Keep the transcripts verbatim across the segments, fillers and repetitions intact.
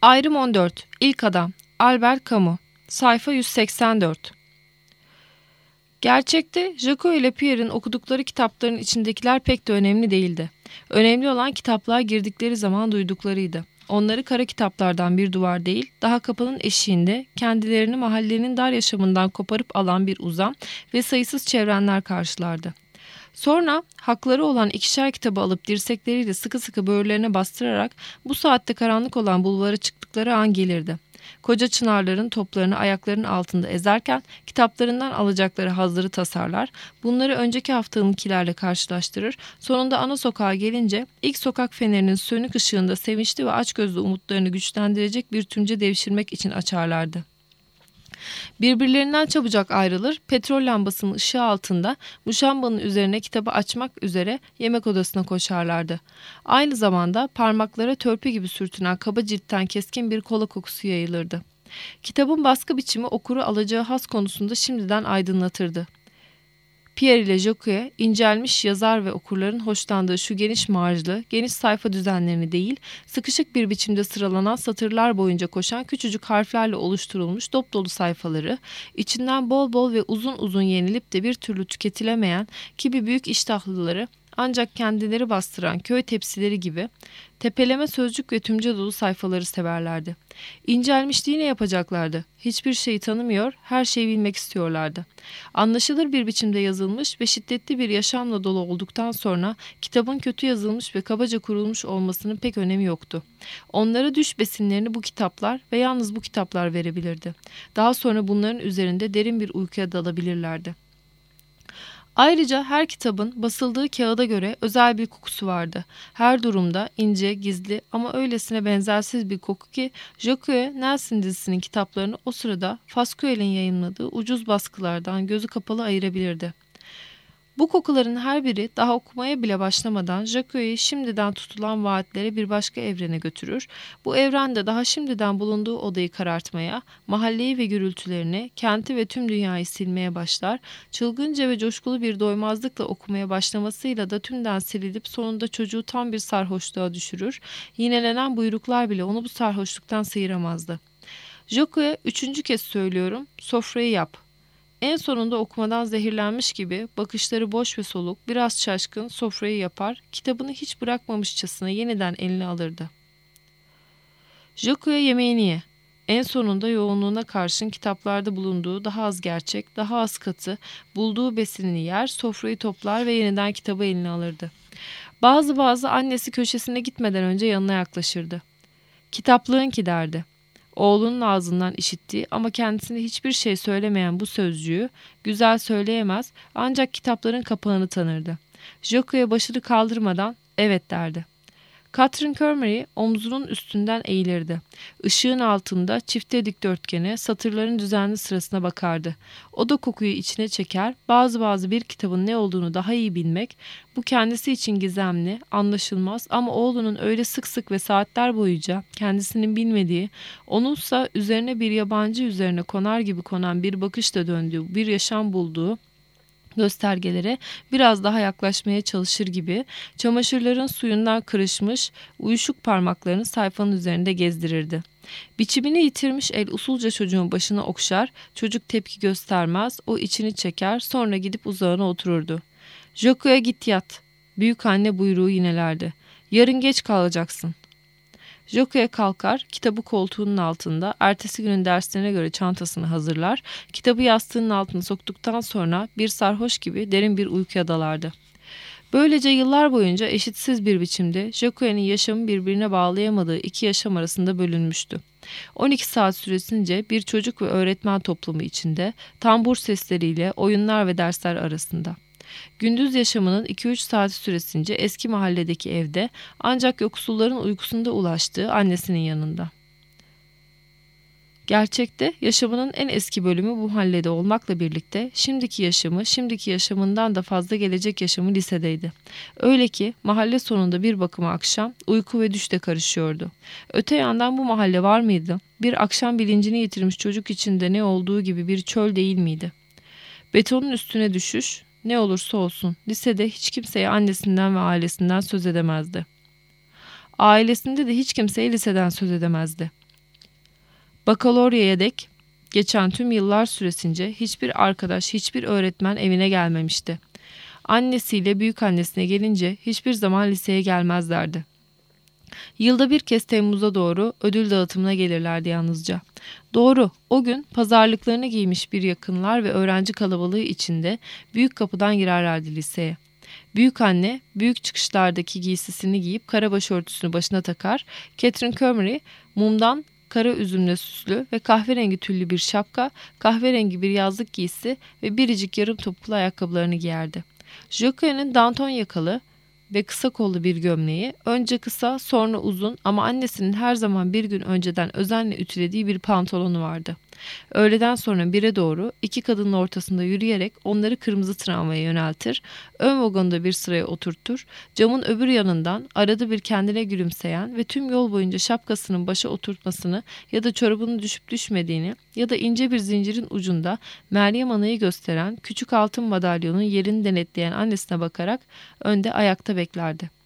Ayrım on dört. İlk Adam. Albert Camus. Sayfa yüz seksen dört. Gerçekte Jaco ile Pierre'in okudukları kitapların içindekiler pek de önemli değildi. Önemli olan kitaplığa girdikleri zaman duyduklarıydı. Onları kara kitaplardan bir duvar değil, daha kapının eşiğinde kendilerini mahallenin dar yaşamından koparıp alan bir uzam ve sayısız çevrenler karşılardı. Sonra hakları olan ikişer kitabı alıp dirsekleriyle sıkı sıkı böğürlerine bastırarak bu saatte karanlık olan bulvara çıktıkları an gelirdi. Koca çınarların toplarını ayaklarının altında ezerken kitaplarından alacakları hazları tasarlar, bunları önceki haftanınkilerle karşılaştırır, sonunda ana sokağa gelince ilk sokak fenerinin sönük ışığında sevinçli ve açgözlü umutlarını güçlendirecek bir tümce devşirmek için açarlardı. Birbirlerinden çabucak ayrılır, petrol lambasının ışığı altında muşambanın üzerine kitabı açmak üzere yemek odasına koşarlardı. Aynı zamanda parmaklara törpü gibi sürtünen kaba ciltten keskin bir kola kokusu yayılırdı. Kitabın baskı biçimi okuru alacağı haz konusunda şimdiden aydınlatırdı. Pierre ile Jaco'ya incelmiş yazar ve okurların hoşlandığı şu geniş marjlı, geniş sayfa düzenlerini değil, sıkışık bir biçimde sıralanan satırlar boyunca koşan küçücük harflerle oluşturulmuş dop dolu sayfaları, içinden bol bol ve uzun uzun yenilip de bir türlü tüketilemeyen gibi büyük iştahlıları ancak kendileri bastıran köy tepsileri gibi tepeleme sözcük ve tümce dolu sayfaları severlerdi. İncelmişliği ne yapacaklardı? Hiçbir şeyi tanımıyor, her şeyi bilmek istiyorlardı. Anlaşılır bir biçimde yazılmış ve şiddetli bir yaşamla dolu olduktan sonra kitabın kötü yazılmış ve kabaca kurulmuş olmasının pek önemi yoktu. Onlara düş besinlerini bu kitaplar ve yalnız bu kitaplar verebilirdi. Daha sonra bunların üzerinde derin bir uykuya dalabilirlerdi. Ayrıca her kitabın basıldığı kağıda göre özel bir kokusu vardı. Her durumda ince, gizli ama öylesine benzersiz bir koku ki Jaco'ya Nelson dizisinin kitaplarını o sırada Fasquelle'in yayınladığı ucuz baskılardan gözü kapalı ayırabilirdi. Bu kokuların her biri daha okumaya bile başlamadan Jaco'yu şimdiden tutulan vaatlere bir başka evrene götürür. Bu evrende daha şimdiden bulunduğu odayı karartmaya, mahalleyi ve gürültülerini, kenti ve tüm dünyayı silmeye başlar. Çılgınca ve coşkulu bir doymazlıkla okumaya başlamasıyla da tümden silinip sonunda çocuğu tam bir sarhoşluğa düşürür. Yinelenen buyruklar bile onu bu sarhoşluktan sıyıramazdı. Jaco'ya üçüncü kez söylüyorum, sofrayı yap. En sonunda okumadan zehirlenmiş gibi bakışları boş ve soluk, biraz şaşkın sofrayı yapar, kitabını hiç bırakmamışçasına yeniden eline alırdı. Jaco'ya yemeğini ye. En sonunda yoğunluğuna karşın kitaplarda bulunduğu daha az gerçek, daha az katı, bulduğu besinini yer, sofrayı toplar ve yeniden kitabı eline alırdı. Bazı bazı annesi köşesine gitmeden önce yanına yaklaşırdı. Kitaplığın ki derdi. Oğlunun ağzından işittiği ama kendisine hiçbir şey söylemeyen bu sözcüğü güzel söyleyemez ancak kitapların kapağını tanırdı. Jaco'ya başını kaldırmadan evet derdi. Catherine Curmery omzunun üstünden eğilirdi. Işığın altında çifte dikdörtgene satırların düzenli sırasına bakardı. O da kokuyu içine çeker, bazı bazı bir kitabın ne olduğunu daha iyi bilmek, bu kendisi için gizemli, anlaşılmaz ama oğlunun öyle sık sık ve saatler boyunca kendisinin bilmediği, onunsa üzerine bir yabancı üzerine konar gibi konan bir bakışla döndüğü, bir yaşam bulduğu, göstergelere biraz daha yaklaşmaya çalışır gibi çamaşırların suyundan kırışmış uyuşuk parmaklarını sayfanın üzerinde gezdirirdi. Biçimini yitirmiş el usulca çocuğun başına okşar, çocuk tepki göstermez, o içini çeker, sonra gidip uzağına otururdu. Jaco'ya git yat. Büyük anne buyruğu yinelerdi. Yarın geç kalacaksın. Jaco'ya kalkar, kitabı koltuğunun altında, ertesi günün derslerine göre çantasını hazırlar, kitabı yastığının altına soktuktan sonra bir sarhoş gibi derin bir uykuya dalardı. Böylece yıllar boyunca eşitsiz bir biçimde Jaco'nun yaşamı birbirine bağlayamadığı iki yaşam arasında bölünmüştü. on iki saat süresince bir çocuk ve öğretmen toplumu içinde, tambur sesleriyle oyunlar ve dersler arasında. Gündüz yaşamının iki üç saati süresince eski mahalledeki evde, ancak yoksulların uykusunda ulaştığı annesinin yanında. Gerçekte yaşamının en eski bölümü bu mahallede olmakla birlikte şimdiki yaşamı, şimdiki yaşamından da fazla gelecek yaşamı lisedeydi. Öyle ki mahalle sonunda bir bakıma akşam uyku ve düşte karışıyordu. Öte yandan bu mahalle var mıydı? Bir akşam bilincini yitirmiş çocuk içinde ne olduğu gibi bir çöl değil miydi? Betonun üstüne düşüş, ne olursa olsun lisede hiç kimseye annesinden ve ailesinden söz edemezdi. Ailesinde de hiç kimseye liseden söz edemezdi. Bakaloryaya dek geçen tüm yıllar süresince hiçbir arkadaş, hiçbir öğretmen evine gelmemişti. Annesiyle büyükannesine gelince hiçbir zaman liseye gelmezlerdi. Yılda bir kez Temmuz'a doğru ödül dağıtımına gelirlerdi yalnızca. Doğru, o gün pazarlıklarını giymiş bir yakınlar ve öğrenci kalabalığı içinde büyük kapıdan girerlerdi liseye. Büyükanne büyük çıkışlardaki giysisini giyip kara başörtüsünü başına takar, Catherine Comrie mumdan kara üzümle süslü ve kahverengi tüllü bir şapka, kahverengi bir yazlık giysi ve biricik yarım topuklu ayakkabılarını giyerdi. Jacquet'in danton yakalı ve kısa kollu bir gömleği, önce kısa sonra uzun ama annesinin her zaman bir gün önceden özenle ütülediği bir pantolonu vardı. Öğleden sonra bire doğru iki kadının ortasında yürüyerek onları kırmızı tramvaya yöneltir, ön vagonda bir sıraya oturtur, camın öbür yanından arada bir kendine gülümseyen ve tüm yol boyunca şapkasının başa oturtmasını ya da çorabının düşüp düşmediğini ya da ince bir zincirin ucunda Meryem Ana'yı gösteren küçük altın madalyonun yerini denetleyen annesine bakarak önde ayakta beklerdi.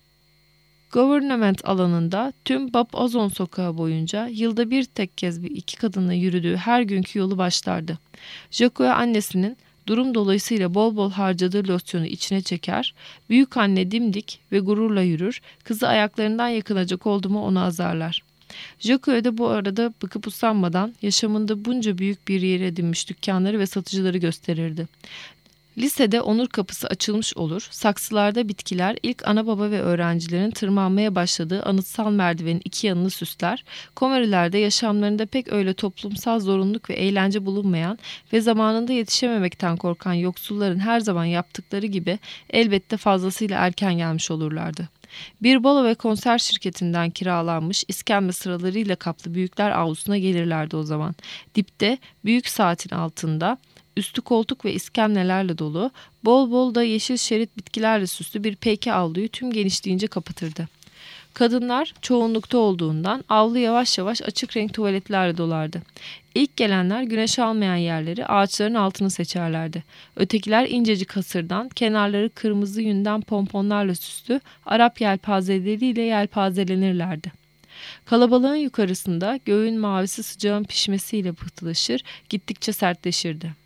Government alanında tüm Bab Azon sokağı boyunca yılda bir tek kez bir iki kadınla yürüdüğü her günkü yolu başlardı. Jacques annesinin durum dolayısıyla bol bol harcadığı losyonu içine çeker, büyük anne dimdik ve gururla yürür, kızı ayaklarından yakınacak oldu mu onu azarlar. Jacques de bu arada bıkıp usanmadan yaşamında bunca büyük bir yere edinmiş dükkanları ve satıcıları gösterirdi. Lisede onur kapısı açılmış olur, saksılarda bitkiler ilk ana baba ve öğrencilerin tırmanmaya başladığı anıtsal merdivenin iki yanını süsler, komerilerde yaşamlarında pek öyle toplumsal zorunluluk ve eğlence bulunmayan ve zamanında yetişememekten korkan yoksulların her zaman yaptıkları gibi elbette fazlasıyla erken gelmiş olurlardı. Bir balo ve konser şirketinden kiralanmış iskemle sıralarıyla kaplı büyükler avlusuna gelirlerdi o zaman. Dipte, büyük saatin altında, üstü koltuk ve iskemlelerle dolu, bol bol da yeşil şerit bitkilerle süslü bir peyke avluyu tüm genişliğince kapatırdı. Kadınlar çoğunlukta olduğundan avlu yavaş yavaş açık renk tuvaletlerle dolardı. İlk gelenler güneş almayan yerleri ağaçların altını seçerlerdi. Ötekiler incecik hasırdan, kenarları kırmızı yünden pomponlarla süslü Arap yelpazeleriyle yelpazelenirlerdi. Kalabalığın yukarısında göğün mavisi sıcağın pişmesiyle pıhtılaşır, gittikçe sertleşirdi.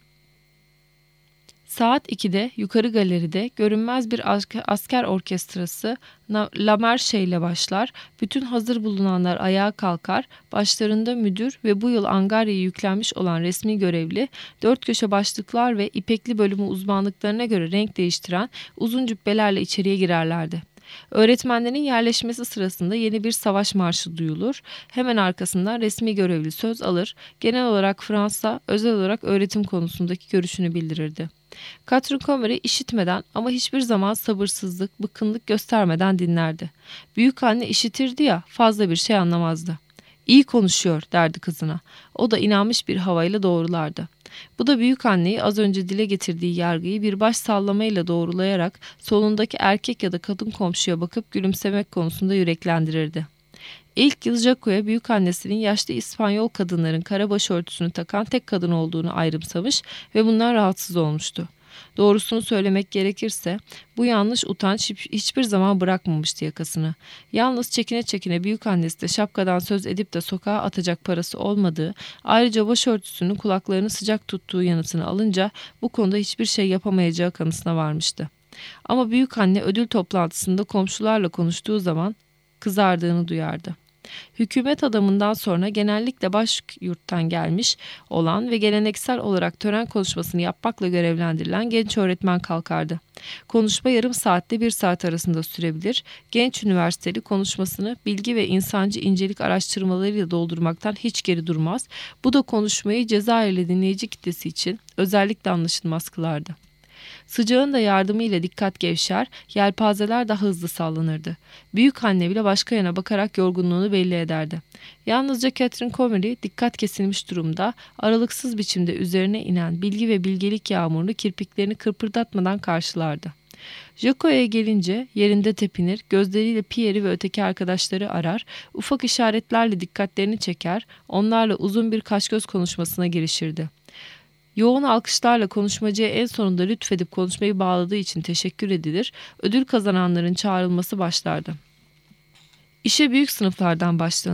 Saat ikide yukarı galeride görünmez bir asker orkestrası La Marche ile başlar. Bütün hazır bulunanlar ayağa kalkar. Başlarında müdür ve bu yıl Angarya'ya yüklenmiş olan resmi görevli, dört köşe başlıklar ve ipekli bölümü uzmanlıklarına göre renk değiştiren uzun cübbelerle içeriye girerlerdi. Öğretmenlerin yerleşmesi sırasında yeni bir savaş marşı duyulur. Hemen arkasından resmi görevli söz alır. Genel olarak Fransa, özel olarak öğretim konusundaki görüşünü bildirirdi. Catherine Comrie işitmeden ama hiçbir zaman sabırsızlık, bıkkınlık göstermeden dinlerdi. Büyükanne işitirdi ya, fazla bir şey anlamazdı. İyi konuşuyor derdi kızına. O da inanmış bir havayla doğrulardı. Bu da büyükanneyi az önce dile getirdiği yargıyı bir baş sallamayla doğrulayarak solundaki erkek ya da kadın komşuya bakıp gülümsemek konusunda yüreklendirirdi. İlk yıl Jacquet'e büyükannesinin yaşlı İspanyol kadınların kara başörtüsünü takan tek kadın olduğunu ayrımsamış ve bundan rahatsız olmuştu. Doğrusunu söylemek gerekirse bu yanlış utanç hiçbir zaman bırakmamıştı yakasını. Yalnız çekine çekine büyükannesi de şapkadan söz edip de sokağa atacak parası olmadığı, ayrıca başörtüsünün kulaklarını sıcak tuttuğu yanıtını alınca bu konuda hiçbir şey yapamayacağı kanısına varmıştı. Ama büyükanne ödül toplantısında komşularla konuştuğu zaman kızardığını duyardı. Hükümet adamından sonra genellikle başyurttan gelmiş olan ve geleneksel olarak tören konuşmasını yapmakla görevlendirilen genç öğretmen kalkardı. Konuşma yarım saatte bir saat arasında sürebilir. Genç üniversiteli konuşmasını bilgi ve insancı incelik araştırmalarıyla doldurmaktan hiç geri durmaz. Bu da konuşmayı Cezayirli dinleyici kitlesi için özellikle anlaşılmaz kılardı. Sıcağın da yardımıyla dikkat gevşer, yelpazeler daha hızlı sallanırdı. Büyükanne bile başka yana bakarak yorgunluğunu belli ederdi. Yalnızca Catherine Comrie dikkat kesilmiş durumda, aralıksız biçimde üzerine inen bilgi ve bilgelik yağmurunu kirpiklerini kırpırdatmadan karşılardı. Jacquet'e gelince yerinde tepinir, gözleriyle Pierre'i ve öteki arkadaşları arar, ufak işaretlerle dikkatlerini çeker, onlarla uzun bir kaşgöz konuşmasına girişirdi. Yoğun alkışlarla konuşmacıya en sonunda lütfedip konuşmayı bağladığı için teşekkür edilir, ödül kazananların çağrılması başlardı. İşe büyük sınıflardan başlanır,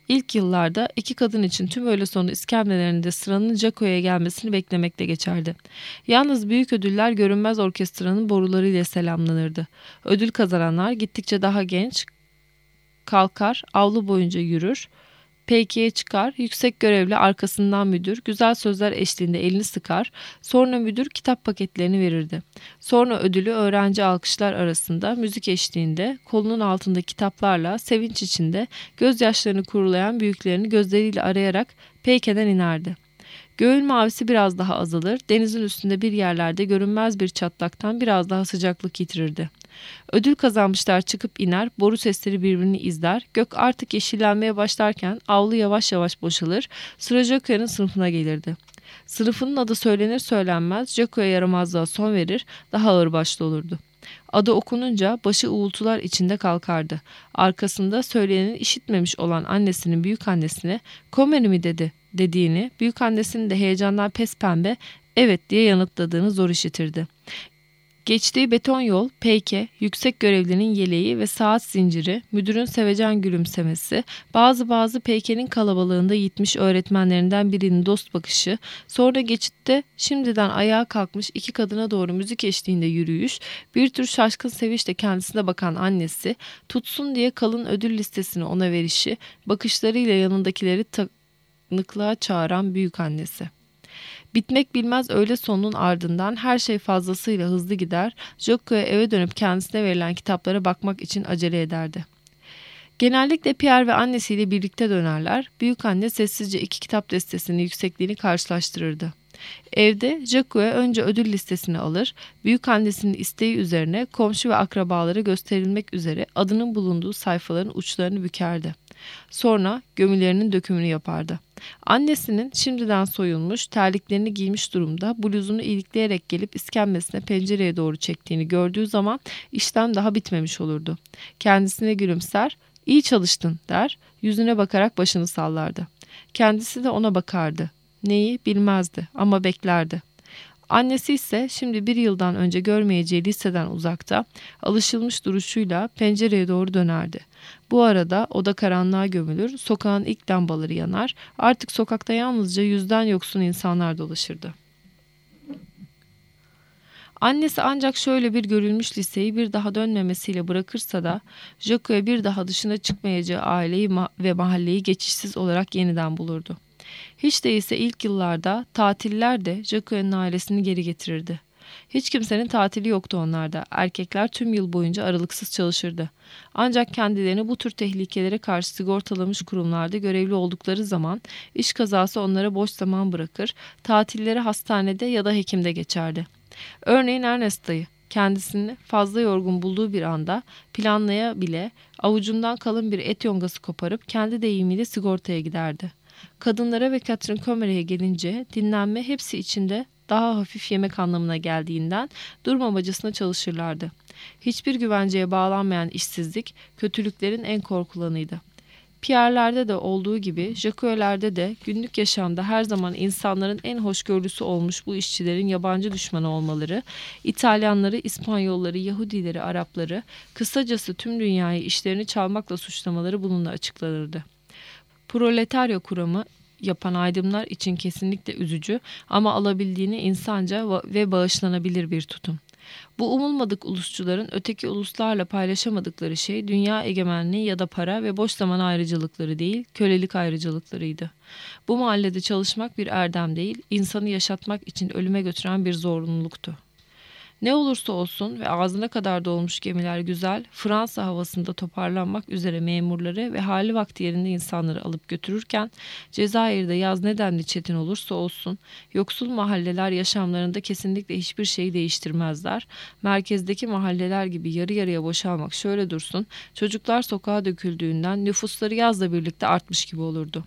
İlk yıllarda iki kadın için tüm öğle sonu iskemlelerinde sıranın Jaco'ya gelmesini beklemekte geçerdi. Yalnız büyük ödüller görünmez orkestranın borularıyla selamlanırdı. Ödül kazananlar gittikçe daha genç, kalkar, avlu boyunca yürür, peykiye çıkar, yüksek görevli arkasından müdür, güzel sözler eşliğinde elini sıkar, sonra müdür kitap paketlerini verirdi. Sonra ödülü öğrenci alkışlar arasında müzik eşliğinde kolunun altında kitaplarla sevinç içinde gözyaşlarını kurulayan büyüklerini gözleriyle arayarak peykeden inerdi. Göğün mavisi biraz daha azalır, denizin üstünde bir yerlerde görünmez bir çatlaktan biraz daha sıcaklık yitirirdi. Ödül kazanmışlar çıkıp iner, boru sesleri birbirini izler, gök artık yeşillenmeye başlarken avlu yavaş yavaş boşalır, sıra Jaco'nun sınıfına gelirdi. Sınıfının adı söylenir söylenmez Jaco'ya yaramazlığa son verir, daha ağırbaşlı olurdu. Adı okununca başı uğultular içinde kalkardı. Arkasında söyleyenin işitmemiş olan annesinin büyük annesine "Komeni mi dedi?" dediğini, büyük annesinin de heyecandan pespembe "evet" diye yanıtladığını zor işitirdi. Geçtiği beton yol, peyke, yüksek görevlinin yeleği ve saat zinciri, müdürün sevecen gülümsemesi, bazı bazı peykenin kalabalığında yitmiş öğretmenlerinden birinin dost bakışı, sonra geçitte şimdiden ayağa kalkmış iki kadına doğru müzik eşliğinde yürüyüş, bir tür şaşkın sevinçle kendisine bakan annesi, tutsun diye kalın ödül listesini ona verişi, bakışlarıyla yanındakileri tanıklığa çağıran büyük annesi. Bitmek bilmez öğle sonunun ardından her şey fazlasıyla hızlı gider, Jaco'ya eve dönüp kendisine verilen kitaplara bakmak için acele ederdi. Genellikle Pierre ve annesiyle birlikte dönerler, büyükanne sessizce iki kitap destesinin yüksekliğini karşılaştırırdı. Evde Jaco'ya önce ödül listesini alır, büyükannesinin isteği üzerine komşu ve akrabalara gösterilmek üzere adının bulunduğu sayfaların uçlarını bükerdi. Sonra gömülerinin dökümünü yapardı. Annesinin şimdiden soyulmuş, terliklerini giymiş durumda bluzunu ilikleyerek gelip iskemlesine pencereye doğru çektiğini gördüğü zaman işlem daha bitmemiş olurdu. Kendisine gülümser, "İyi çalıştın" der, yüzüne bakarak başını sallardı. Kendisi de ona bakardı. Neyi bilmezdi ama beklerdi. Annesi ise şimdi bir yıldan önce görmeyeceği liseden uzakta, alışılmış duruşuyla pencereye doğru dönerdi. Bu arada oda karanlığa gömülür, sokağın ilk lambaları yanar, artık sokakta yalnızca yüzden yoksun insanlar dolaşırdı. Annesi ancak şöyle bir görülmüş liseyi bir daha dönmemesiyle bırakırsa da Jaco'ya bir daha dışına çıkmayacağı aileyi ma- ve mahalleyi geçişsiz olarak yeniden bulurdu. Hiç değilse ilk yıllarda tatiller de Jaco'nun ailesini geri getirirdi. Hiç kimsenin tatili yoktu onlarda. Erkekler tüm yıl boyunca aralıksız çalışırdı. Ancak kendilerini bu tür tehlikelere karşı sigortalamış kurumlarda görevli oldukları zaman iş kazası onlara boş zaman bırakır, tatilleri hastanede ya da hekimde geçerdi. Örneğin Ernest dayı kendisini fazla yorgun bulduğu bir anda planlaya bile avucundan kalın bir et yongası koparıp kendi deyimiyle sigortaya giderdi. Kadınlara ve Catherine Comery'e gelince dinlenme hepsi içinde daha hafif yemek anlamına geldiğinden durmamacasına çalışırlardı. Hiçbir güvenceye bağlanmayan işsizlik kötülüklerin en korkulanıydı. Pierre'lerde de olduğu gibi Jacques'lerde de günlük yaşamda her zaman insanların en hoşgörülüsü olmuş bu işçilerin yabancı düşmanı olmaları, İtalyanları, İspanyolları, Yahudileri, Arapları, kısacası tüm dünyayı işlerini çalmakla suçlamaları bununla açıklanırdı. Proletarya kuramı yapan aydınlar için kesinlikle üzücü ama alabildiğini insanca ve bağışlanabilir bir tutum. Bu umulmadık ulusçuların öteki uluslarla paylaşamadıkları şey dünya egemenliği ya da para ve boş zaman ayrıcalıkları değil, kölelik ayrıcalıklarıydı. Bu mahallede çalışmak bir erdem değil, insanı yaşatmak için ölüme götüren bir zorunluluktu. Ne olursa olsun ve ağzına kadar dolmuş gemiler güzel, Fransa havasında toparlanmak üzere memurları ve hali vakti yerinde insanları alıp götürürken, Cezayir'de yaz nedenli çetin olursa olsun, yoksul mahalleler yaşamlarında kesinlikle hiçbir şeyi değiştirmezler. Merkezdeki mahalleler gibi yarı yarıya boşalmak şöyle dursun, çocuklar sokağa döküldüğünden nüfusları yazla birlikte artmış gibi olurdu.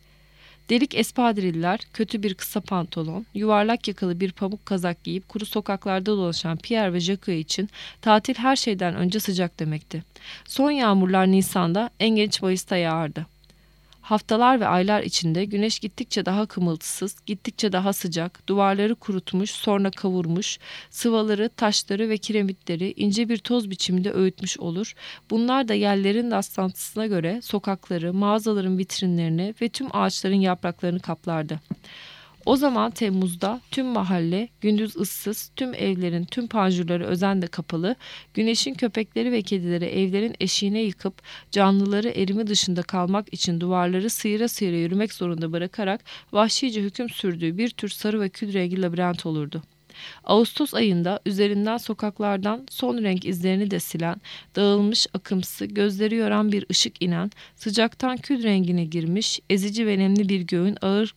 Delik espadriller, kötü bir kısa pantolon, yuvarlak yakalı bir pamuk kazak giyip kuru sokaklarda dolaşan Pierre ve Jacques için tatil her şeyden önce sıcak demekti. Son yağmurlar Nisan'da, en geç Mayıs'ta yağardı. Haftalar ve aylar içinde güneş gittikçe daha kımıltısız, gittikçe daha sıcak, duvarları kurutmuş, sonra kavurmuş, sıvaları, taşları ve kiremitleri ince bir toz biçiminde öğütmüş olur. Bunlar da yerlerin rastlantısına göre sokakları, mağazaların vitrinlerini ve tüm ağaçların yapraklarını kaplardı. O zaman Temmuz'da tüm mahalle gündüz ıssız, tüm evlerin tüm panjurları özenle kapalı, güneşin köpekleri ve kedileri evlerin eşiğine yıkıp canlıları erimi dışında kalmak için duvarları sıyıra sıyıra yürümek zorunda bırakarak vahşice hüküm sürdüğü bir tür sarı ve kül rengi labirent olurdu. Ağustos ayında üzerinden sokaklardan son renk izlerini de silen, dağılmış akımsı, gözleri yoran bir ışık inen, sıcaktan kül rengine girmiş, ezici ve nemli bir göğün ağır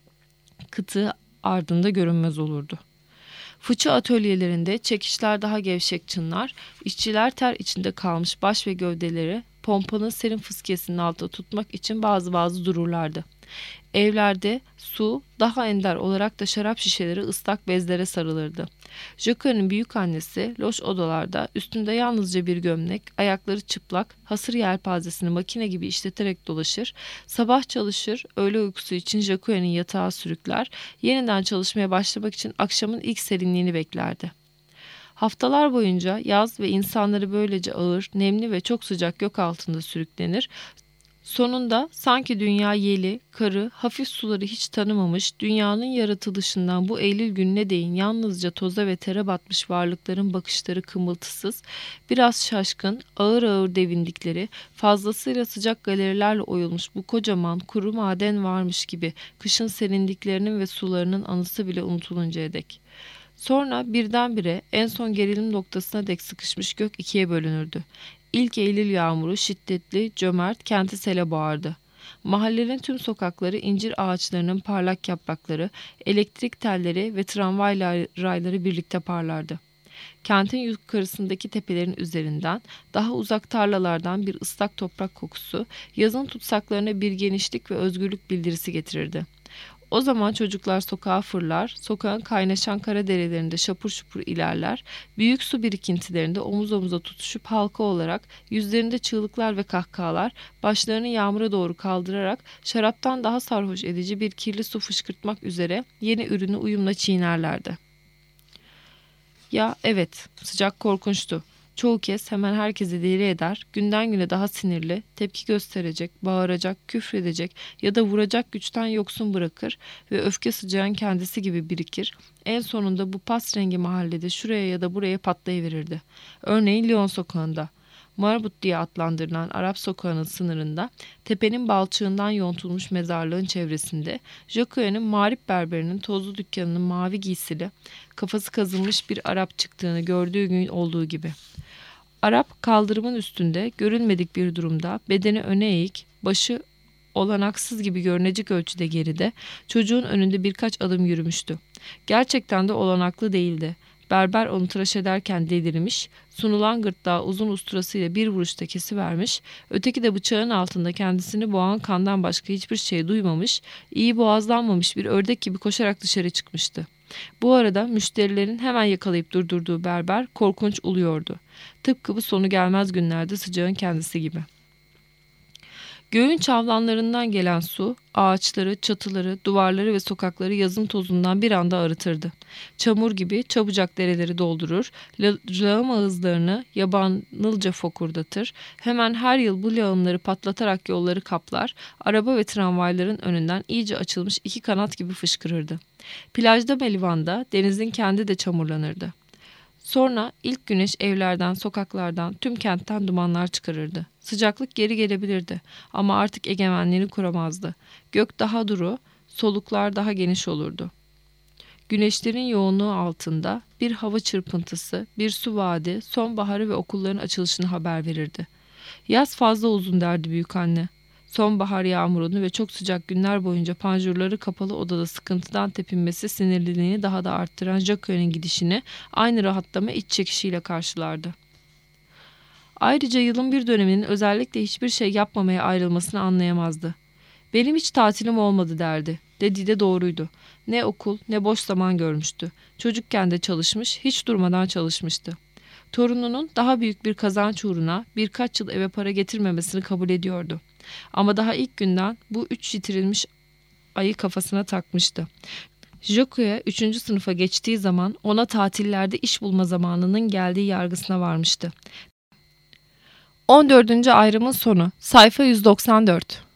kıtığı ardında görünmez olurdu. Fıçı atölyelerinde çekişler daha gevşek çınlar, işçiler ter içinde kalmış baş ve gövdeleri pompanın serin fıskiyesinin altında tutmak için bazı bazı dururlardı. Evlerde su, daha ender olarak da şarap şişeleri ıslak bezlere sarılırdı. Jacques'in büyük annesi loş odalarda üstünde yalnızca bir gömlek, ayakları çıplak, hasır yelpazesini makine gibi işleterek dolaşır, sabah çalışır, öğle uykusu için Jacques'in yatağa sürükler, yeniden çalışmaya başlamak için akşamın ilk serinliğini beklerdi. Haftalar boyunca yaz ve insanları böylece ağır, nemli ve çok sıcak gök altında sürüklenir. Sonunda sanki dünya yeli, karı, hafif suları hiç tanımamış, dünyanın yaratılışından bu Eylül gününe değin yalnızca toza ve tere batmış varlıkların bakışları kımıltısız, biraz şaşkın, ağır ağır devindikleri, fazlasıyla sıcak galerilerle oyulmuş bu kocaman kuru maden varmış gibi kışın serindiklerinin ve sularının anısı bile unutuluncaya dek. Sonra birdenbire en son gerilim noktasına dek sıkışmış gök ikiye bölünürdü. İlk Eylül yağmuru şiddetli, cömert kenti sele boğardı. Mahallenin tüm sokakları incir ağaçlarının parlak yaprakları, elektrik telleri ve tramvay rayları birlikte parlardı. Kentin yukarısındaki tepelerin üzerinden, daha uzak tarlalardan bir ıslak toprak kokusu, yazın tutsaklarına bir genişlik ve özgürlük bildirisi getirirdi. O zaman çocuklar sokağa fırlar, sokağın kaynaşan kara derelerinde şapur şupur ilerler, büyük su birikintilerinde omuz omuza tutuşup halka olarak yüzlerinde çığlıklar ve kahkahalar, başlarını yağmura doğru kaldırarak şaraptan daha sarhoş edici bir kirli su fışkırtmak üzere yeni ürünü uyumla çiğnerlerdi. Ya evet, sıcak korkunçtu. Çoğu kez hemen herkesi deli eder, günden güne daha sinirli, tepki gösterecek, bağıracak, küfredecek ya da vuracak güçten yoksun bırakır ve öfke sıcağın kendisi gibi birikir. En sonunda bu pasrengi mahallede şuraya ya da buraya patlayıverirdi. Örneğin Lyon sokağında. Marbut diye adlandırılan Arap sokağının sınırında, tepenin balçığından yontulmuş mezarlığın çevresinde, Jacques'in mağrip berberinin tozlu dükkanının mavi giysili, kafası kazınmış bir Arap çıktığını gördüğü gün olduğu gibi. Arap kaldırımın üstünde, görünmedik bir durumda, bedeni öne eğik, başı olanaksız gibi görünecek ölçüde geride, çocuğun önünde birkaç adım yürümüştü. Gerçekten de olanaklı değildi. Berber onu tıraş ederken delirmiş, sunulan gırtlağı uzun usturasıyla bir vuruşta kesivermiş, öteki de bıçağın altında kendisini boğan kandan başka hiçbir şey duymamış, iyi boğazlanmamış bir ördek gibi koşarak dışarı çıkmıştı. Bu arada müşterilerin hemen yakalayıp durdurduğu berber korkunç uluyordu. Tıpkı bu sonu gelmez günlerde sıcağın kendisi gibi. Göğün çavlanlarından gelen su, ağaçları, çatıları, duvarları ve sokakları yazın tozundan bir anda arıtırdı. Çamur gibi çabucak dereleri doldurur, lağım ağızlarını yabanılca fokurdatır, hemen her yıl bu lağımları patlatarak yolları kaplar, araba ve tramvayların önünden iyice açılmış iki kanat gibi fışkırırdı. Plajda ve livanda denizin kendi de çamurlanırdı. Sonra ilk güneş evlerden, sokaklardan, tüm kentten dumanlar çıkarırdı. Sıcaklık geri gelebilirdi ama artık egemenliğini kuramazdı. Gök daha duru, soluklar daha geniş olurdu. Güneşlerin yoğunluğu altında bir hava çırpıntısı, bir su vaadi, sonbaharı ve okulların açılışını haber verirdi. Yaz fazla uzun derdi büyükanne. Sonbahar yağmurunu ve çok sıcak günler boyunca panjurları kapalı odada sıkıntıdan tepinmesi sinirliliğini daha da arttıran Jacques'in gidişini aynı rahatlama iç çekişiyle karşılardı. Ayrıca yılın bir döneminin özellikle hiçbir şey yapmamaya ayrılmasını anlayamazdı. Benim hiç tatilim olmadı derdi. Dediği de doğruydu. Ne okul ne boş zaman görmüştü. Çocukken de çalışmış, hiç durmadan çalışmıştı. Torununun daha büyük bir kazanç uğruna birkaç yıl eve para getirmemesini kabul ediyordu. Ama daha ilk günden bu üç yitirilmiş ayı kafasına takmıştı. Joku'ya üçüncü sınıfa geçtiği zaman ona tatillerde iş bulma zamanının geldiği yargısına varmıştı. on dördüncü ayrımın sonu. Sayfa yüz doksan dört.